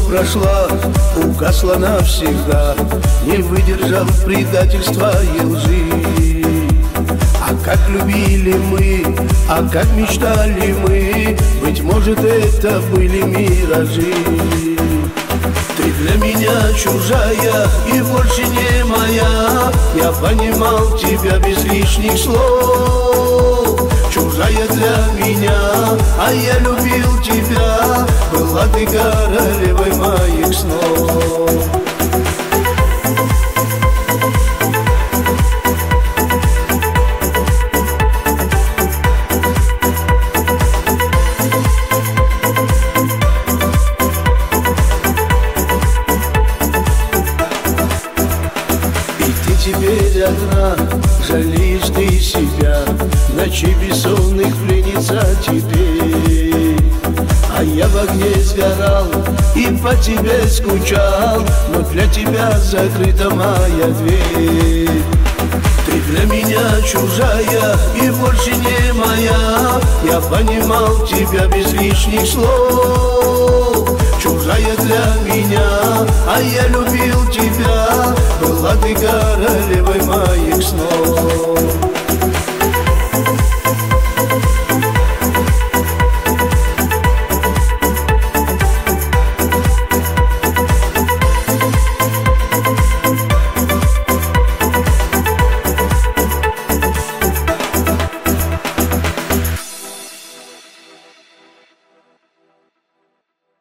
прошла, угасла навсегда, не выдержав предательства и лжи. А как любили мы, а как мечтали мы, быть может, это были миражи. Ты для меня чужая и больше не моя, я понимал тебя без лишних слов. Чужая для меня, а я любил тебя, была ты королевой моих снов. Теперь одна, жалеешь ты себя, ночей бессонных пленница теперь. А я в огне сгорал и по тебе скучал, но для тебя закрыта моя дверь. Ты для меня чужая и больше не моя, я понимал тебя без лишних слов. Чужая для меня, а я любил тебя, была ты королевой моих снов.